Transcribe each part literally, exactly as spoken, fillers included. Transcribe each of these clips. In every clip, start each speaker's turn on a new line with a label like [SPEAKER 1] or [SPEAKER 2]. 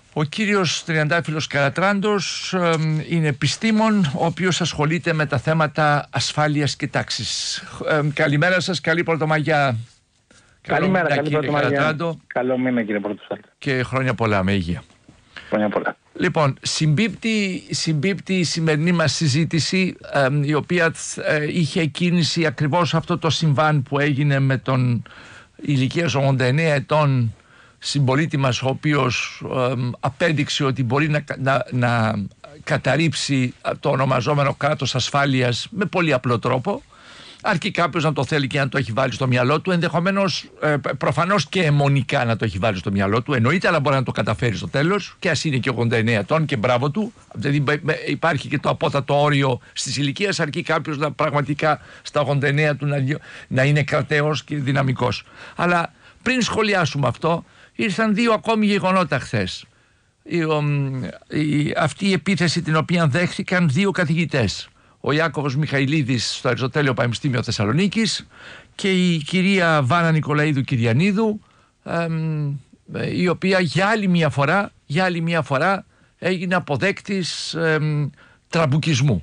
[SPEAKER 1] Ο κύριος Τριαντάφυλλος Καρατράντος ε, είναι επιστήμον, ο οποίος ασχολείται με τα θέματα ασφάλειας και τάξης. Ε, καλημέρα σας, καλή Πρωτομαγιά.
[SPEAKER 2] Καλημέρα, καλή Πρωτομαγιά. Καλό μήνα, κύριε Πρωτοσάλτη.
[SPEAKER 1] Και χρόνια πολλά, με υγεία.
[SPEAKER 2] Χρόνια πολλά.
[SPEAKER 1] Λοιπόν, συμπίπτει, συμπίπτει η σημερινή μας συζήτηση, ε, η οποία ε, είχε κίνηση ακριβώς αυτό το συμβάν που έγινε με τον ηλικίας ογδόντα εννέα ετών συμπολίτη μας, ο οποίος ε, απέδειξε ότι μπορεί να, να, να καταρρύψει το ονομαζόμενο κράτος ασφάλειας με πολύ απλό τρόπο, αρκεί κάποιος να το θέλει και να το έχει βάλει στο μυαλό του, ενδεχομένως ε, προφανώς και αιμονικά να το έχει βάλει στο μυαλό του, εννοείται, αλλά μπορεί να το καταφέρει στο τέλος, και ας είναι και ογδόντα εννέα ετών και μπράβο του. Δηλαδή υπάρχει και το απότατο όριο στις ηλικίες, αρκεί κάποιος να πραγματικά στα ογδόντα εννέα του να, να είναι κρατέος και δυναμικός. Αλλά πριν σχολιάσουμε αυτό, ήρθαν δύο ακόμη γεγονότα χθες. Η, ο, η, αυτή η επίθεση την οποία δέχθηκαν δύο καθηγητές. Ο Ιάκωβος Μιχαηλίδης στο Αριστοτέλειο Πανεπιστήμιο Θεσσαλονίκης και η κυρία Βάνα Νικολαίδου Κυριανίδου, εμ, η οποία για άλλη μια φορά, για άλλη μια φορά έγινε αποδέκτης εμ, τραμπουκισμού.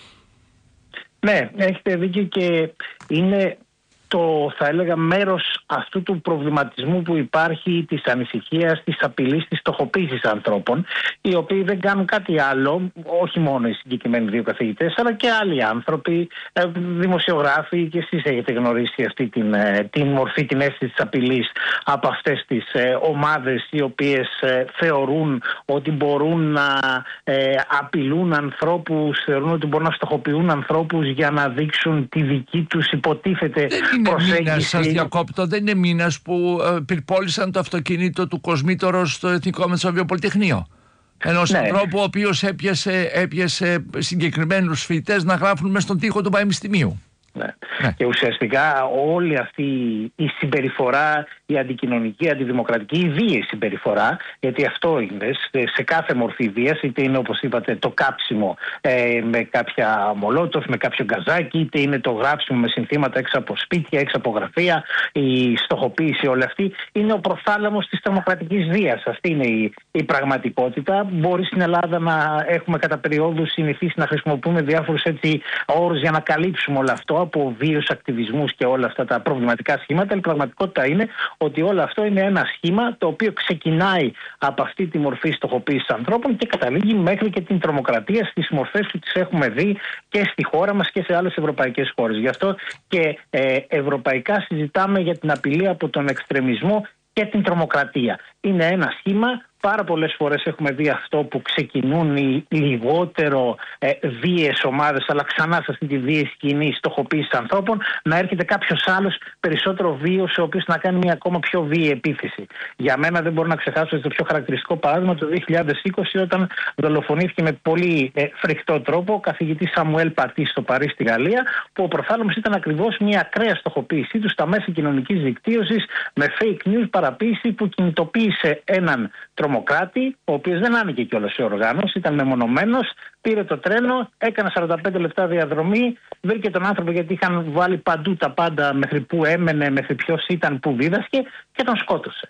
[SPEAKER 2] Ναι, έχετε δίκιο, και είναι το, θα έλεγα, μέρος αυτού του προβληματισμού που υπάρχει, της ανησυχίας, της απειλής, της στοχοποίησης ανθρώπων, οι οποίοι δεν κάνουν κάτι άλλο, όχι μόνο οι συγκεκριμένοι δύο καθηγητές, αλλά και άλλοι άνθρωποι, δημοσιογράφοι, και εσείς έχετε γνωρίσει αυτή την, την μορφή, την αίσθηση της απειλής από αυτές τις ομάδες, οι οποίες θεωρούν ότι μπορούν να απειλούν ανθρώπους, θεωρούν ότι μπορούν να στοχοποιούν ανθρώπους για να δείξουν τη δική τους υποτίθεται προσέγγιση.
[SPEAKER 1] Μήνας, σας διακόπτω, δεν είναι μήνας που ε, πυρπόλησαν το αυτοκίνητο του Κοσμήτωρος στο Εθνικό Μεσοβείο Πολυτεχνείο. Ενός ναι. ανθρώπου ο οποίος έπιασε, έπιασε συγκεκριμένους φοιτητές να γράφουν μες στον τοίχο του Πανεπιστημίου.
[SPEAKER 2] Ναι. Ναι. Και ουσιαστικά όλη αυτή η συμπεριφορά, η αντικοινωνική, αντιδημοκρατική, η βίαιη συμπεριφορά, γιατί αυτό είναι σε κάθε μορφή βίας, είτε είναι, όπως είπατε, το κάψιμο ε, με κάποια μολότοφ, με κάποιο γκαζάκι, είτε είναι το γράψιμο με συνθήματα έξω από σπίτια, έξω από γραφεία, η στοχοποίηση, όλη αυτή είναι ο προθάλαμος της τρομοκρατικής βίας. Αυτή είναι η, η πραγματικότητα. Μπορεί στην Ελλάδα να έχουμε κατά περιόδους συνηθίσει να χρησιμοποιούμε διάφορους έτσι όρους για να καλύψουμε όλο αυτό, από βίους ακτιβισμούς και όλα αυτά τα προβληματικά σχήματα. Η πραγματικότητα είναι ότι όλο αυτό είναι ένα σχήμα το οποίο ξεκινάει από αυτή τη μορφή στοχοποίησης ανθρώπων και καταλήγει μέχρι και την τρομοκρατία στις μορφές που τις έχουμε δει και στη χώρα μας και σε άλλες ευρωπαϊκές χώρες. Γι' αυτό και ε, ευρωπαϊκά συζητάμε για την απειλή από τον εξτρεμισμό και την τρομοκρατία. Είναι ένα σχήμα. Πάρα πολλές φορές έχουμε δει αυτό που ξεκινούν οι λιγότερο ε, βίαιες ομάδες, αλλά ξανά σε αυτή τη βίαιη σκηνή στοχοποίηση ανθρώπων, να έρχεται κάποιος άλλος περισσότερο βίαιος, ο οποίος να κάνει μια ακόμα πιο βίαιη επίθεση. Για μένα δεν μπορώ να ξεχάσω το πιο χαρακτηριστικό παράδειγμα το δύο χιλιάδες είκοσι, όταν δολοφονήθηκε με πολύ ε, φρικτό τρόπο ο καθηγητής Σαμουέλ Πατή στο Παρίσι, στη Γαλλία, που ο προθάλαμος ήταν ακριβώς μια ακραία στοχοποίησή του στα μέσα κοινωνικής δικτύωσης με fake news, παραποίηση, που κινητοποίησε έναν τρομοκράτη, ο οποίος δεν άνοιγε κιόλας σε οργάνωση, ήταν μεμονωμένος, πήρε το τρένο, έκανε σαράντα πέντε λεπτά διαδρομή, βρήκε τον άνθρωπο γιατί είχαν βάλει παντού τα πάντα, μέχρι που έμενε, μέχρι ποιος ήταν, που δίδασκε, και τον σκότωσε.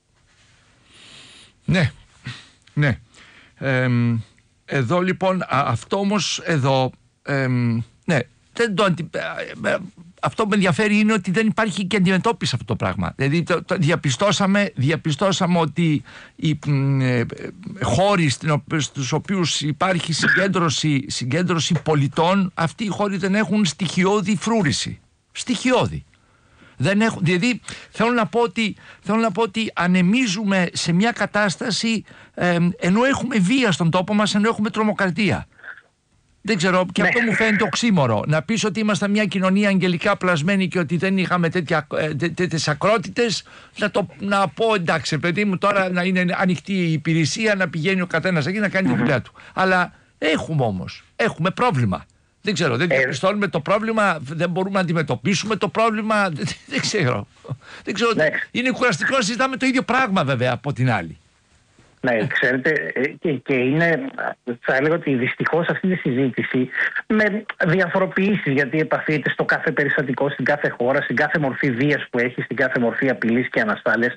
[SPEAKER 1] Ναι, ναι. Ε, εδώ λοιπόν, α, αυτό όμως εδώ, ε, ναι, δεν το αντι... αυτό που με ενδιαφέρει είναι ότι δεν υπάρχει και αντιμετώπιση αυτό το πράγμα. Δηλαδή το, το διαπιστώσαμε, διαπιστώσαμε ότι οι ε, χώροι στους οποίους υπάρχει συγκέντρωση, συγκέντρωση πολιτών, αυτοί οι χώροι δεν έχουν στοιχειώδη φρούρηση. Στοιχειώδη. Δεν έχουν, δηλαδή θέλω να πω ότι, θέλω να πω ότι ανεμίζουμε σε μια κατάσταση ε, ενώ έχουμε βία στον τόπο μας, ενώ έχουμε τρομοκρατία. Δεν ξέρω, και αυτό μου φαίνεται οξύμορο. Να πεις ότι ήμασταν μια κοινωνία αγγελικά πλασμένη και ότι δεν είχαμε τέτοια, τέτοιες ακρότητες, να, το, να πω εντάξει, παιδί μου, τώρα να είναι ανοιχτή η υπηρεσία, να πηγαίνει ο καθένας εκεί να κάνει τη δουλειά του. Αλλά έχουμε όμως, έχουμε πρόβλημα. Δεν ξέρω, δεν διαπιστώνουμε το πρόβλημα, δεν μπορούμε να αντιμετωπίσουμε το πρόβλημα. Δεν, δεν ξέρω. Δεν ξέρω. Είναι κουραστικό να συζητάμε το ίδιο πράγμα, βέβαια, από την άλλη.
[SPEAKER 2] Ναι, ξέρετε, και, και είναι, θα έλεγα ότι δυστυχώς αυτή τη συζήτηση με διαφοροποιήσεις, γιατί επαφείται στο κάθε περιστατικό, στην κάθε χώρα, στην κάθε μορφή βίας που έχει, στην κάθε μορφή απειλής και ανασφάλειας,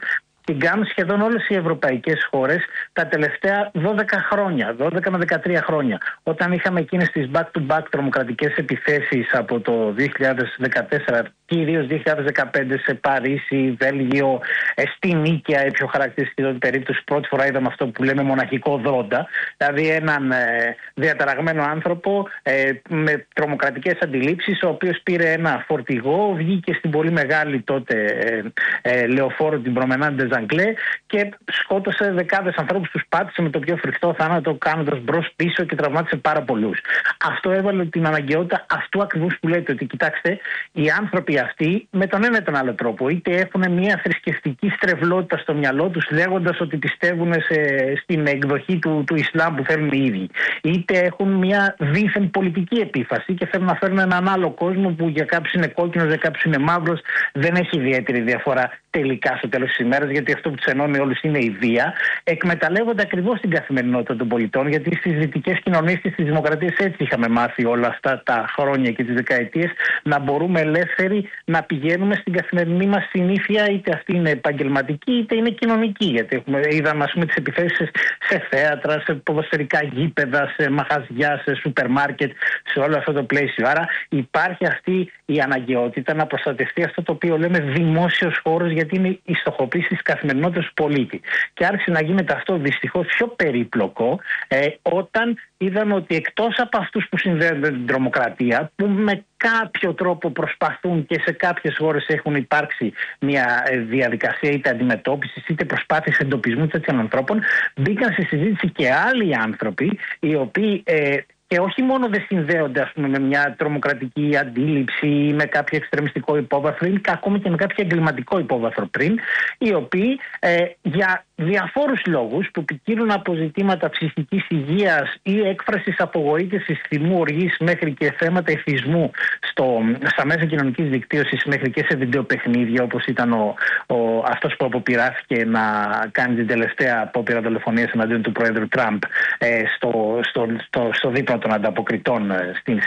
[SPEAKER 2] την κάνουν σχεδόν όλες οι ευρωπαϊκές χώρες τα τελευταία δώδεκα χρόνια, δώδεκα με δεκατρία χρόνια. Όταν είχαμε εκείνες τις back-to-back τρομοκρατικές επιθέσεις από το δύο χιλιάδες δεκατέσσερα, κυρίως δύο χιλιάδες δεκαπέντε σε Παρίσι, Βέλγιο, στη Νίκαια, η πιο χαρακτηριστική περίπτωση, πρώτη φορά είδαμε αυτό που λέμε μοναχικό δρόντα, δηλαδή έναν ε, διαταραγμένο άνθρωπο ε, με τρομοκρατικές αντιλήψεις, ο οποίος πήρε ένα φορτηγό, βγήκε στην πολύ μεγάλη τότε ε, ε, λεωφόρο την Promenade des Anglais και σκότωσε δεκάδες ανθρώπους, τους πάτησε με το πιο φρικτό θάνατο, κάνοντας μπρος-πίσω και τραυμάτισε πάρα πολλούς. Αυτό έβαλε την αναγκαιότητα αυτού ακριβώς που λέτε, ότι κοιτάξτε, οι άνθρωποι αυτοί με τον ένα ή τον άλλο τρόπο, είτε έχουν μια θρησκευτική στρεβλότητα στο μυαλό τους, λέγοντας ότι πιστεύουν σε, στην εκδοχή του, του Ισλάμ που θέλουν οι ίδιοι, είτε έχουν μια δίθεν πολιτική επίφαση και θέλουν να φέρουν έναν άλλο κόσμο που για κάποιους είναι κόκκινος, για κάποιους είναι μαύρος. Δεν έχει ιδιαίτερη διαφορά τελικά στο τέλος της ημέρας, γιατί αυτό που τους ενώνει όλους είναι η βία. Εκμεταλλεύονται ακριβώς την καθημερινότητα των πολιτών, γιατί στις δυτικές κοινωνίες και στις δημοκρατίες έτσι είχαμε μάθει όλα αυτά τα χρόνια και τις δεκαετίες, να μπορούμε ελεύθεροι να πηγαίνουμε στην καθημερινή μας συνήθεια, είτε αυτή είναι επαγγελματική είτε είναι κοινωνική. Γιατί έχουμε, είδαμε, ας πούμε, τις επιθέσεις σε θέατρα, σε ποδοσφαιρικά γήπεδα, σε μαγαζιά, σε σούπερ μάρκετ, σε όλο αυτό το πλαίσιο. Άρα υπάρχει αυτή η αναγκαιότητα να προστατευτεί αυτό το οποίο λέμε δημόσιος χώρος, γιατί είναι η στοχοποίηση της καθημερινότητας του πολίτη. Και άρχισε να γίνεται αυτό δυστυχώς πιο περίπλοκο ε, όταν είδαμε ότι εκτός από αυτούς που συνδέονται με την τρομοκρατία, που με κάποιο τρόπο προσπαθούν και σε κάποιες χώρες έχουν υπάρξει μια διαδικασία είτε αντιμετώπισης είτε προσπάθειες εντοπισμού τέτοιων ανθρώπων, μπήκαν στη συζήτηση και άλλοι άνθρωποι οι οποίοι ε, και όχι μόνο δεν συνδέονται, ας πούμε, με μια τρομοκρατική αντίληψη ή με κάποιο εξτρεμιστικό υπόβαθρο ή ακόμη και με κάποιο εγκληματικό υπόβαθρο πριν, οι οποίοι ε, για διαφόρους λόγους που ποικίλουν από ζητήματα ψυχικής υγείας ή έκφρασης απογοήτευσης, θυμού, οργής μέχρι και θέματα εθισμού στο, στα μέσα κοινωνικής δικτύωσης μέχρι και σε βιντεοπαιχνίδια, όπως ήταν ο, ο, αυτός που αποπειράθηκε να κάνει την τελευταία απόπειρα δολοφονίας εναντίον του Πρόεδρου Τραμπ ε, στο, στο, στο, στο δίπλα των ανταποκριτών στις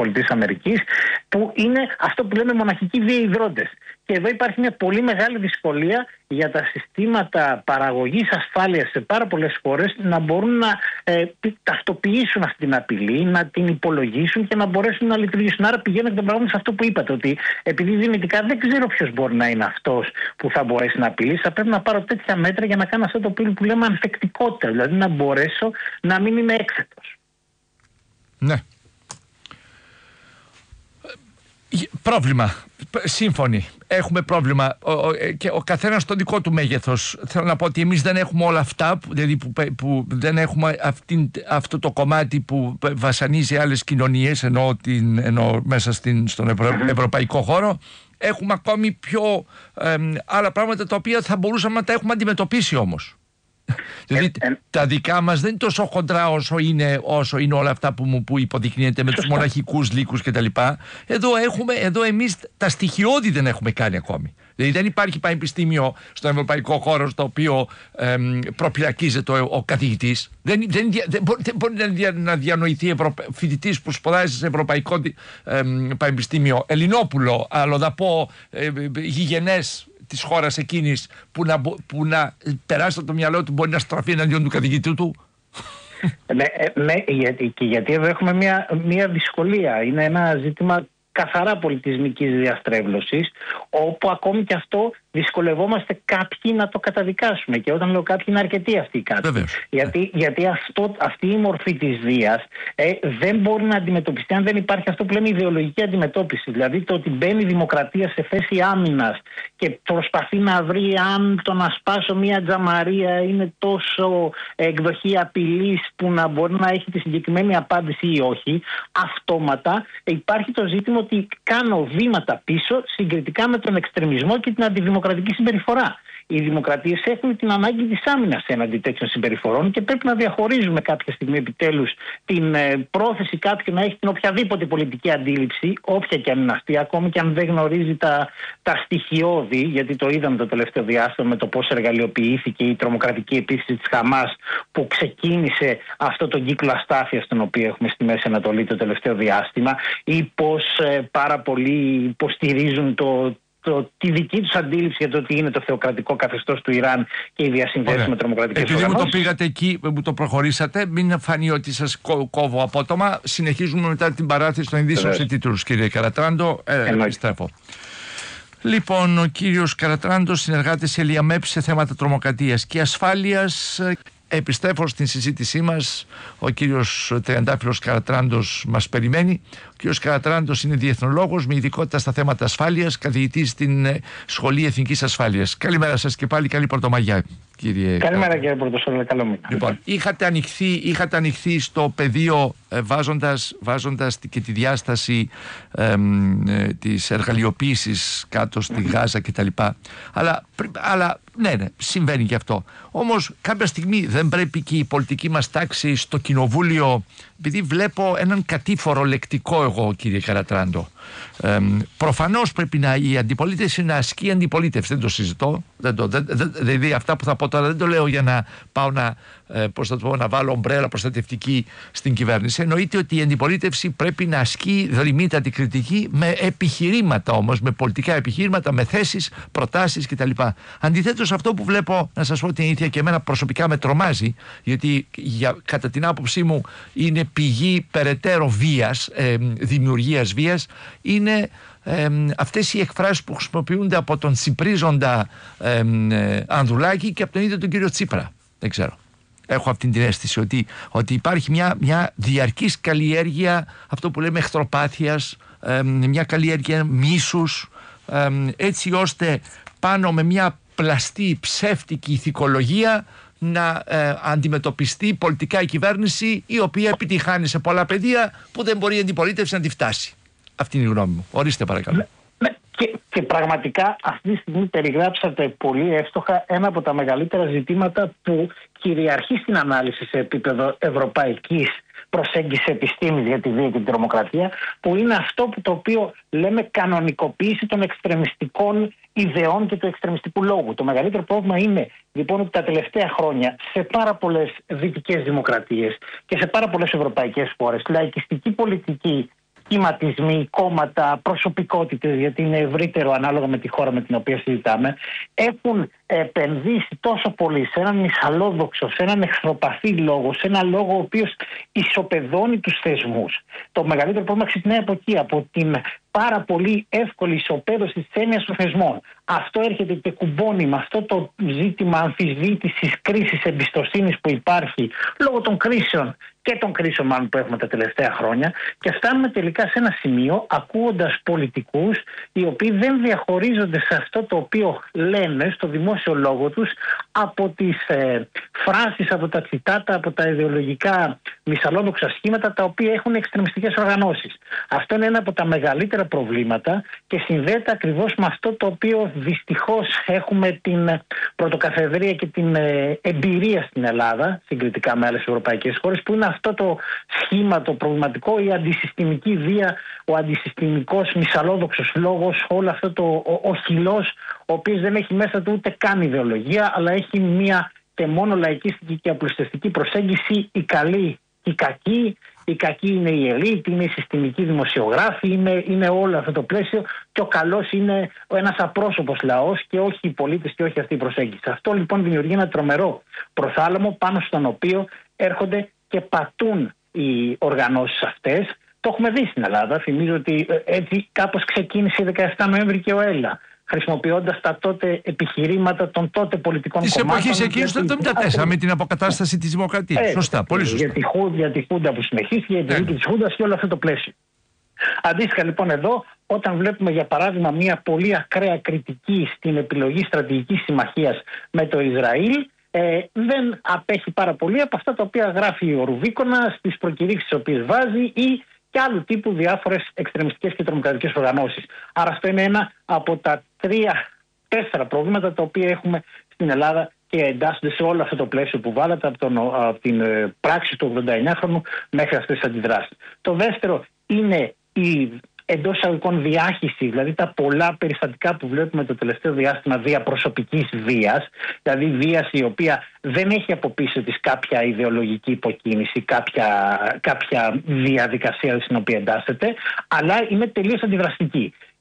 [SPEAKER 2] ΗΠΑ, που είναι αυτό που λέμε μοναχικοί βίαιοι δρόντες. Και εδώ υπάρχει μια πολύ μεγάλη δυσκολία για τα συστήματα παραγωγής ασφάλειας σε πάρα πολλές χώρες να μπορούν να ε, ταυτοποιήσουν αυτή την απειλή, να την υπολογίσουν και να μπορέσουν να λειτουργήσουν. Άρα πηγαίνετε τα πράγματα σε αυτό που είπατε, ότι επειδή δυνητικά δεν ξέρω ποιος μπορεί να είναι αυτός που θα μπορέσει να απειλήσει, θα πρέπει να πάρω τέτοια μέτρα για να κάνω αυτό το οποίο που λέμε ανθεκτικότητα, δηλαδή να μπορέσω να μην είμαι έκθετος.
[SPEAKER 1] Ναι. Πρόβλημα. Σύμφωνοι. Έχουμε πρόβλημα. Ο, ο, και ο καθένας στο δικό του μέγεθος. Θέλω να πω ότι εμείς δεν έχουμε όλα αυτά, δηλαδή που, που δεν έχουμε αυτή, αυτό το κομμάτι που βασανίζει άλλες κοινωνίες, ενώ, την, ενώ μέσα στην, στον ευρω, ευρωπαϊκό χώρο. Έχουμε ακόμη πιο ε, άλλα πράγματα τα οποία θα μπορούσαμε να τα έχουμε αντιμετωπίσει όμως. Δηλαδή ε, ε, τα δικά μας δεν είναι τόσο χοντρά όσο είναι, όσο είναι όλα αυτά που, μου, που υποδεικνύεται με τους μοναχικούς λύκους κτλ. Εδώ, έχουμε, εδώ εμείς τα στοιχειώδη δεν έχουμε κάνει ακόμη. Δηλαδή δεν υπάρχει πανεπιστήμιο στον ευρωπαϊκό χώρο στο οποίο ε, προπυλακίζεται ο, ο καθηγητής. Δεν, δεν, δεν, μπορεί, δεν μπορεί να διανοηθεί Ευρω... φοιτητής που σπουδάζει σε ευρωπαϊκό ε, πανεπιστήμιο Ελληνόπουλο, αλλοδαπό, ε, γηγενές της χώρας εκείνης που να, που να περάσει από το μυαλό του, μπορεί να στραφεί εναντίον του καθηγητή του.
[SPEAKER 2] Ναι, ναι, γιατί, και γιατί εδώ έχουμε μια, μια δυσκολία. Είναι ένα ζήτημα καθαρά πολιτισμικής διαστρέβλωσης, όπου ακόμη και αυτό δυσκολευόμαστε κάποιοι να το καταδικάσουμε. Και όταν λέω κάποιοι, είναι αρκετοί αυτοί οι κάποιοι. Γιατί, γιατί αυτό, αυτή η μορφή της βίας ε, δεν μπορεί να αντιμετωπιστεί αν δεν υπάρχει αυτό που λέμε ιδεολογική αντιμετώπιση. Δηλαδή το ότι μπαίνει η δημοκρατία σε θέση άμυνας και προσπαθεί να βρει αν το να σπάσω μια τζαμαρία είναι τόσο εκδοχή απειλής που να μπορεί να έχει τη συγκεκριμένη απάντηση ή όχι. Αυτόματα υπάρχει το ζήτημα ότι κάνω βήματα πίσω συγκριτικά με τον εξτρεμισμό και την αντιδημοκρατική συμπεριφορά. Οι δημοκρατίες έχουν την ανάγκη της άμυνας έναντι τέτοιων συμπεριφορών και πρέπει να διαχωρίζουμε κάποια στιγμή επιτέλους την ε, πρόθεση κάποιου να έχει την οποιαδήποτε πολιτική αντίληψη, όποια και αν είναι αυτή, ακόμη και αν δεν γνωρίζει τα, τα στοιχειώδη, γιατί το είδαμε το τελευταίο διάστημα με το πώς εργαλειοποιήθηκε η τρομοκρατική επίθεση της Χαμάς που ξεκίνησε αυτό τον κύκλο αστάθειας τον οποίο έχουμε στη Μέση Ανατολή το τελευταίο διάστημα, ή πώς ε, πάρα πολλοί υποστηρίζουν το το, τη δική τους αντίληψη για το τι είναι το θεοκρατικό καθεστώς του Ιράν και οι διασυνδέσεις με τρομοκρατικές
[SPEAKER 1] Επειδή
[SPEAKER 2] οργανώσεις.
[SPEAKER 1] μου το πήγατε εκεί, μου το προχωρήσατε, μην φανεί ότι σας κόβω απότομα. Συνεχίζουμε μετά την παράθεση των ειδήσεων σε τίτλους, κύριε Καρατράντο. Ε, επιστρέφω. Λοιπόν, ο κύριος Καρατράντος, συνεργάτης Ελιαμέπ σε θέματα τρομοκρατίας και ασφάλειας. Επιστρέφω στην συζήτησή μας. Ο κύριος Τριαντάφυλλος Καρατράντος μας περιμένει. Ο κύριος Καρατράντος είναι διεθνολόγος με ειδικότητα στα θέματα ασφάλειας, καθηγητής στην Σχολή Εθνικής Ασφάλειας. Καλημέρα σας και πάλι, καλή Πρωτομαγιά, κύριε.
[SPEAKER 2] Καλημέρα, κύριε Πρωτοσόλη, καλό μήνα.
[SPEAKER 1] Λοιπόν, είχατε ανοιχθεί, είχατε ανοιχθεί στο πεδίο ε, βάζοντας, βάζοντας και τη διάσταση ε, ε, της εργαλειοποίησης κάτω στη Γάζα κτλ. Αλλά, αλλά ναι, ναι, συμβαίνει και αυτό. Όμως κάποια στιγμή δεν πρέπει και η πολιτική μας τάξη στο κοινοβούλιο, επειδή βλέπω έναν κατήφορο λεκτικό εγώ, κύριε Καρατράντο, ε, προφανώς πρέπει να, η αντιπολίτευση να ασκεί αντιπολίτευση, δεν το συζητώ, δεν το, δεν, δεν, δηλαδή αυτά που θα πω τώρα δεν το λέω για να πάω να, ε, πώς θα το πω, να βάλω ομπρέλα προστατευτική στην κυβέρνηση. Εννοείται ότι η αντιπολίτευση πρέπει να ασκεί δρυμύτατη κριτική με επιχειρήματα όμως, με πολιτικά επιχειρήματα, με θέσεις, προτάσεις κτλ. Αντιθέτως, αυτό που βλέπω, να σας πω την αλήθεια, και εμένα προσωπικά με τρομάζει, γιατί για, κατά την άποψή μου είναι πηγή περαιτέρω βίας, ε, δημιουργίας βίας, είναι ε, αυτές οι εκφράσεις που χρησιμοποιούνται από τον Τσιπρίζοντα ε, ε, Ανδρουλάκη και από τον ίδιο τον κύριο Τσίπρα. Δεν ξέρω. Έχω αυτή την αίσθηση ότι, ότι υπάρχει μια, μια διαρκής καλλιέργεια, αυτό που λέμε εχθροπάθειας, ε, μια καλλιέργεια μίσους, ε, έτσι ώστε πάνω με μια πλαστή ψεύτικη ηθικολογία να ε, αντιμετωπιστεί πολιτικά η κυβέρνηση, η οποία επιτυχάνει σε πολλά πεδία που δεν μπορεί η αντιπολίτευση να τη φτάσει. Αυτή είναι η γνώμη μου. Ορίστε παρακαλώ.
[SPEAKER 2] Ναι, ναι. Και, και πραγματικά αυτή τη στιγμή περιγράψατε πολύ εύστοχα ένα από τα μεγαλύτερα ζητήματα που κυριαρχεί στην ανάλυση σε επίπεδο ευρωπαϊκής προσέγγιση επιστήμης για τη βία και την τρομοκρατία, που είναι αυτό που το οποίο λέμε κανονικοποίηση των εξτρεμιστικών ιδεών και του εξτρεμιστικού λόγου. Το μεγαλύτερο πρόβλημα είναι λοιπόν ότι τα τελευταία χρόνια σε πάρα πολλές δυτικές δημοκρατίες και σε πάρα πολλές ευρωπαϊκές χώρες λαϊκιστική πολιτική, σχηματισμοί, κόμματα, προσωπικότητες, γιατί είναι ευρύτερο ανάλογα με τη χώρα με την οποία συζητάμε, έχουν επενδύσει τόσο πολύ σε έναν μυσαλόδοξο, σε έναν εχθροπαθή λόγο, σε έναν λόγο ο οποίος ισοπεδώνει τους θεσμούς. Το μεγαλύτερο πρόβλημα ξεκινάει από εκεί, από την πάρα πολύ εύκολη ισοπαίδωση της έννοιας των θεσμών. Αυτό έρχεται και κουμπώνει με αυτό το ζήτημα αμφισβήτησης, κρίσης εμπιστοσύνης που υπάρχει λόγω των κρίσεων και των κρίσεων μάλλον που έχουμε τα τελευταία χρόνια, και φτάνουμε τελικά σε ένα σημείο ακούγοντας πολιτικούς οι οποίοι δεν διαχωρίζονται σε αυτό το οποίο λένε στο δημόσιο λόγο τους από τις ε, φράσεις, από τα τσιτάτα, από τα ιδεολογικά μυσαλόδοξα σχήματα τα οποία έχουν εξτρεμιστικές οργανώσεις. Αυτό είναι ένα από τα μεγαλύτερα προβλήματα και συνδέεται ακριβώς με αυτό το οποίο δυστυχώς έχουμε την πρωτοκαθεδρία και την ε, εμπειρία στην Ελλάδα συγκριτικά με άλλες ευρωπαϊκές χώρες, που είναι αυτό το σχήμα, το προβληματικό, η αντισυστημική βία, ο αντισυστημικός μυσαλόδοξος λόγος, όλο αυτό το ο, ο χυλός, ο οποίος δεν έχει μέσα του ούτε καν ιδεολογία, αλλά έχει μία και μόνο λαϊκιστική και απλουστευτική προσέγγιση, η καλή και η κακή. Η κακή είναι η ελίτ, είναι η συστημική δημοσιογράφη, είναι, είναι όλο αυτό το πλαίσιο, και ο καλός είναι ένας απρόσωπος λαός και όχι οι πολίτες και όχι αυτή η προσέγγιση. Αυτό λοιπόν δημιουργεί ένα τρομερό προθάλαμο πάνω στον οποίο έρχονται και πατούν οι οργανώσεις αυτές. Το έχουμε δει στην Ελλάδα. Θυμίζω ότι έτσι κάπως ξεκίνησε η δεκαεφτά Νοέμβρη και ο ΕΛΑ, χρησιμοποιώντας τα τότε επιχειρήματα των τότε πολιτικών
[SPEAKER 1] της
[SPEAKER 2] κομμάτων.
[SPEAKER 1] Της εποχής εκείνης του εβδομήντα τέσσερα με την αποκατάσταση της δημοκρατίας. Ε, σωστά, πολύ σωστά.
[SPEAKER 2] Για τη, για τη Χούντα που συνεχίστηκε, για τη δίκη της Χούντας και όλο αυτό το πλαίσιο. Αντίστοιχα λοιπόν εδώ, όταν βλέπουμε για παράδειγμα μια πολύ ακραία κριτική στην επιλογή στρατηγικής συμμαχίας με το Ισραήλ, Ε, δεν απέχει πάρα πολύ από αυτά τα οποία γράφει ο Ρουβίκονα στις προκηρύξεις τις οποίες βάζει ή και άλλου τύπου διάφορες εξτρεμιστικές και τρομοκρατικές οργανώσεις. Άρα αυτό είναι ένα από τα τρία, τέσσερα προβλήματα τα οποία έχουμε στην Ελλάδα και εντάσσονται σε όλο αυτό το πλαίσιο που βάλατε από, τον, από την πράξη του ογδονταεννιάχρονου μέχρι αυτές τις αντιδράσεις. Το δεύτερο είναι η εντός εισαγωγικών διάχυση, δηλαδή τα πολλά περιστατικά που βλέπουμε το τελευταίο διάστημα διαπροσωπικής βίας, δηλαδή βίας η οποία δεν έχει από πίσω της κάποια ιδεολογική υποκίνηση, κάποια, κάποια διαδικασία στην οποία εντάσσεται, αλλά είναι τελείως αντιδραστική.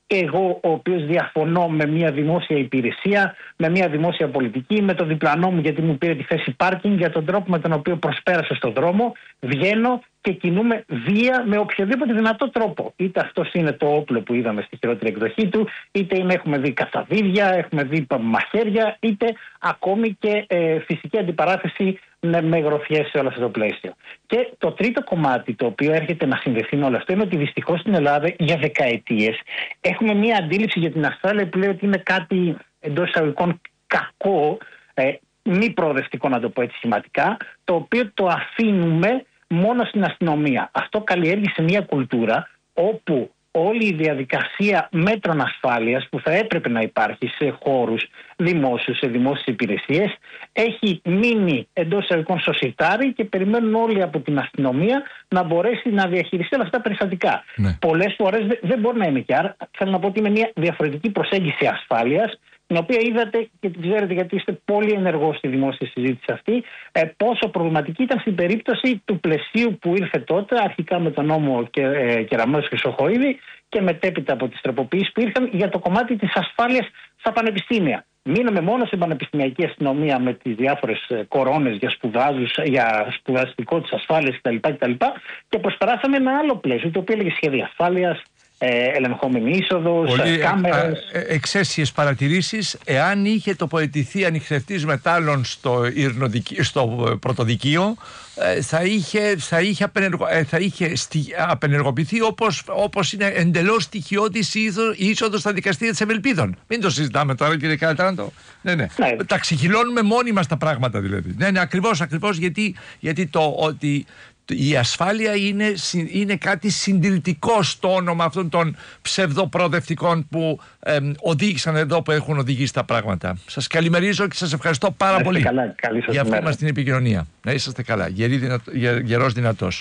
[SPEAKER 2] και εγώ, ο οποίος διαφωνώ με μια δημόσια υπηρεσία, με μια δημόσια πολιτική, με το διπλανό μου γιατί μου πήρε τη θέση πάρκινγκ, για τον τρόπο με τον οποίο προσπέρασε στον δρόμο, βγαίνω και κινούμε βία με οποιοδήποτε δυνατό τρόπο. Είτε αυτό είναι το όπλο που είδαμε στη χειρότερη εκδοχή του, είτε είναι, έχουμε δει κατσαβίδια, έχουμε δει μαχαίρια, είτε ακόμη και ε, φυσική αντιπαράθεση με, με γροθιές σε όλο αυτό το πλαίσιο. Και το τρίτο κομμάτι, το οποίο έρχεται να συνδεθεί με όλο αυτό, είναι ότι δυστυχώς στην Ελλάδα για δεκαετίες έχουμε μία αντίληψη για την ασφάλεια που λέει ότι είναι κάτι εντός εισαγωγικών κακό, ε, μη προοδευτικό να το πω έτσι σχηματικά, το οποίο το αφήνουμε μόνο στην αστυνομία. Αυτό καλλιέργησε μια κουλτούρα όπου όλη η διαδικασία μέτρων ασφάλειας που θα έπρεπε να υπάρχει σε χώρους δημόσιους, σε δημόσιες υπηρεσίες, έχει μείνει εντός εισαγωγικών στο σιρτάρι και περιμένουν όλοι από την αστυνομία να μπορέσει να διαχειριστεί όλα αυτά τα περιστατικά. Ναι. Πολλές φορές δεν μπορεί να είναι και άρα. Θέλω να πω ότι είναι μια διαφορετική προσέγγιση ασφάλειας, την οποία είδατε και την ξέρετε γιατί είστε πολύ ενεργός στη δημόσια συζήτηση αυτή, ε, πόσο προβληματική ήταν στην περίπτωση του πλαισίου που ήρθε τότε, αρχικά με τον νόμο και, ε, Κεραμέως Χρυσοχοΐδη και μετέπειτα από τις τροποποιήσεις που ήρθαν για το κομμάτι της ασφάλειας στα πανεπιστήμια. Μείναμε μόνο στην πανεπιστημιακή αστυνομία με τις διάφορες κορώνες για σπουδάζους, για σπουδαστικό της ασφάλειας κτλ. κτλ. Και προσπεράσαμε ένα άλλο πλαίσιο, το οποίο έλεγε σχέδια ασφάλειας, Ε, ελεγχόμενη είσοδος, κάμερες.
[SPEAKER 1] Εξαίσιες παρατηρήσεις. Εάν είχε τοποθετηθεί ανιχνευτής μετάλλων στο, στο πρωτοδικείο, θα είχε, θα είχε, απενεργο, θα είχε στι, απενεργοποιηθεί όπως, όπως είναι εντελώς στοιχειώδης η είσοδος στα δικαστήρια της Ευελπίδων. Μην το συζητάμε τώρα, κύριε Καλατράντο. Ναι, ναι. Ναι. Τα ξεχυλώνουμε μόνοι μας τα πράγματα δηλαδή. Ναι, ναι, ακριβώς, ακριβώς γιατί, γιατί το ότι η ασφάλεια είναι, είναι κάτι συντηρητικό στο όνομα αυτών των ψευδοπροοδευτικών που ε, οδήγησαν εδώ, που έχουν οδηγήσει τα πράγματα. Σας καλημερίζω και σας ευχαριστώ πάρα πολύ
[SPEAKER 2] καλά, καλή σας
[SPEAKER 1] για αυτή
[SPEAKER 2] μέρα.
[SPEAKER 1] μας την επικοινωνία. Να είσαστε καλά, γερός δυνατός.